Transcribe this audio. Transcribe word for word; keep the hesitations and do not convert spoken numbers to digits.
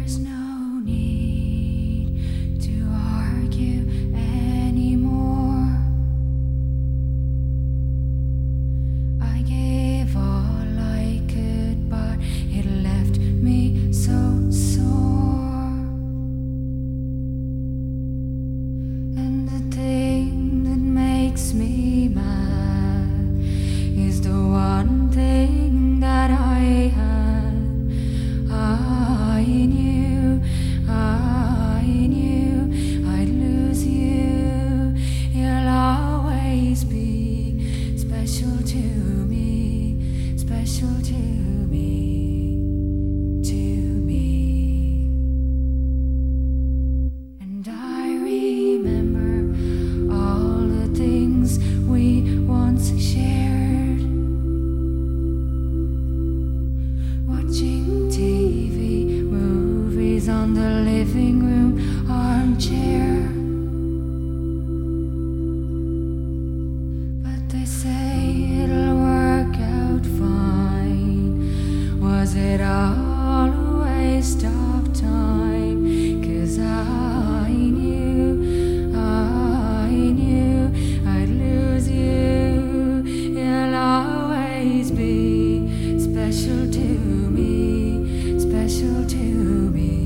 There's no need to argue anymore. I gave all I could, but it left me so sore. And the thing that makes me mad is the one thing that I had. I knew, I knew I'd lose you. You'll always be special to me, special to me, to me. And I remember all the things we once shared. Watching T V, movies on the living room armchair. But they say it'll work out fine. Was it all a waste of time? 'Cause I knew, I knew I'd lose you. You'll always be special to me, special to me.